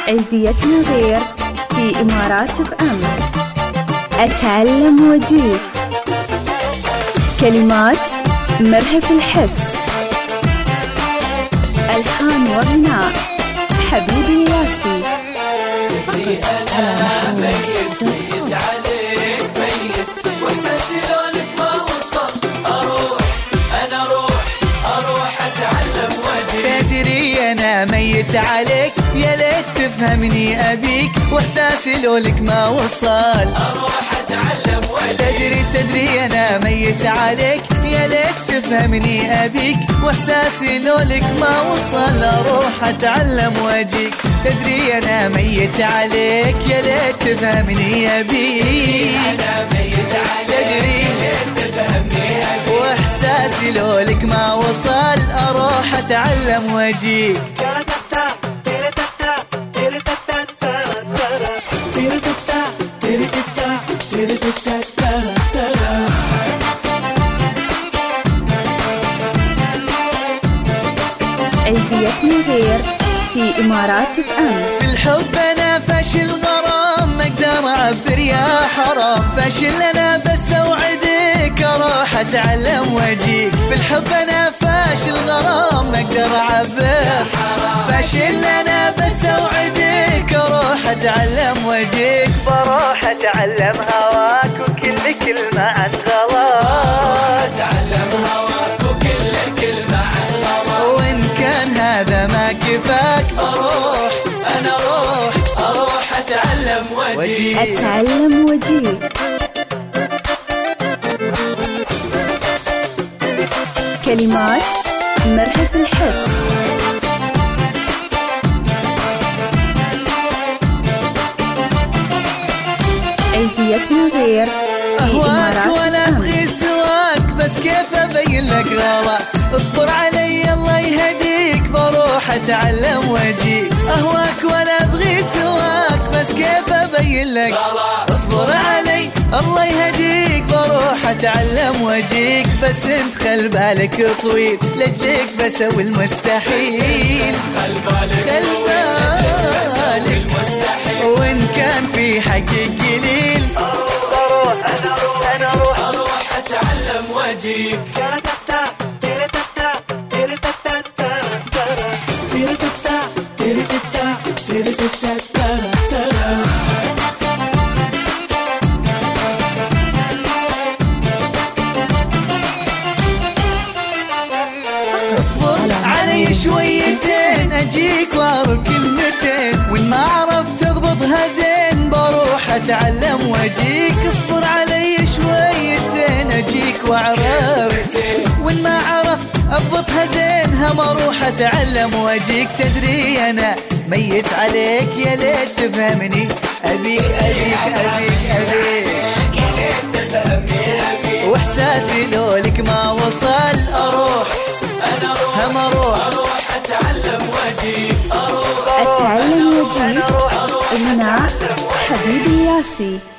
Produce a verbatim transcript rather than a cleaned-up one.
عيديتنا غير في إمارات اف ام. أتعلم وجيه. كلمات مرهف الحس. ألحان وغناء حبيبي ياسي. أنا ميت ميت عليك ميت وإحساسي لونك ما وصل. أروح أنا أروح أروح أتعلم وجهي. تدري أنا ميت عليك يا ليت تفهمني أبيك وإحساسي لونك ما وصل. أروح أتعلم وجهي. تدري تدري أنا ميت عليك يا ليت تفهمني أبيك وإحساسي لونك ما وصل. أروح أتعلم وجهك. تدري أنا ميت عليك يا ليت تفهمني أبيك. أنا ميت عليك تدري يا ليت تفهمني أبيك وإحساسي لونك ما وصل. أروح أتعلم وجهك. عيديتنا غير في إمارات اف ام. في الحب أنا فاشل غرام ما أقدر أعبر يا حرام. فاشل أنا بس أوعدك أروح أتعلم وجهك. في الحب أنا فاشل غرام ما أقدر أعبر. فاشل أنا بس أوعدك أروح أتعلم وجهك. بروح أتعلم هواك وكل كلمة عن غلاك. أتعلم هواك وكل كلمة عن غلاك. وإن كان هذا ما كفاك أروح أنا أروح أروح أتعلم وجهي. أتعلم وجيه. كلمات مرهف الحس. عيديتنا غير في أهواك إمارات ولا اف ام. أبغي سواك بس كيف أبين لك غلا. اصبر علي الله يهديك بروح أتعلم وجهي. أهواك ولا أبغي سواك بس كيف أبين لك غلا. اصبر علي الله يهديك بروح أتعلم وجهك. بس انت خل بالك طويل لجلك بسوي المستحيل. خل بالك خل بالك المستحيل. وإن كان في حقك قليل أروح أنا أروح أنا أروح أروح أتعلم وجهي. اصبر علي شويتين اجيك واعرف كلمتين. وان ما عرفت اضبطها زين بروح اتعلم وجهك. اصبر علي شويتين اجيك واعرف. وان ما عرفت اضبطها زين هم اروح اتعلم وجهك. تدري انا ميت عليك يا ليت تفهمني ابيك ابيك ابيك ابيك واحساسي لولك ما وصل. اروح أنا أروح هم اروح أروح أتعلم وجهي. أروح أتعلم وجيه. غناء حبيبي ياسي.